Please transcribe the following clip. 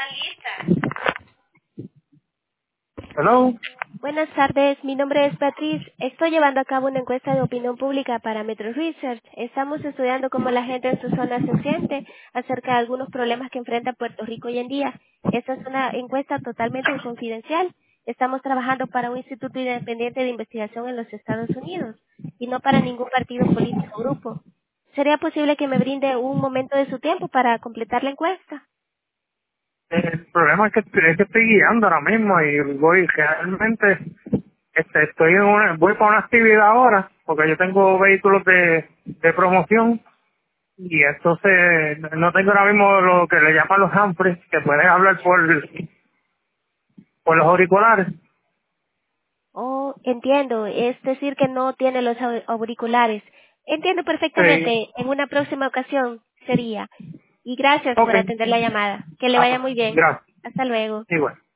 Hello. Buenas tardes, mi nombre es Patriz. Estoy llevando a cabo una encuesta de opinión pública para Metro Research. Estamos estudiando cómo la gente en su zona se siente acerca de algunos problemas que enfrenta Puerto Rico hoy en día. Esta es una encuesta totalmente confidencial. Estamos trabajando para un instituto independiente de investigación en los Estados Unidos y no para ningún partido político o grupo. ¿Sería posible que me brinde un momento de su tiempo para completar la encuesta? El problema es que estoy guiando ahora mismo y voy realmente, voy para una actividad ahora, porque yo tengo vehículos de promoción y entonces no tengo ahora mismo lo que le llaman los handsfree, que puedes hablar por los auriculares. Oh, entiendo. Es decir, que no tiene los auriculares. Entiendo Sí. perfectamente. En una próxima ocasión sería. Y gracias Ok. por atender la llamada. Que le vaya muy bien. Gracias. Hasta luego. Igual.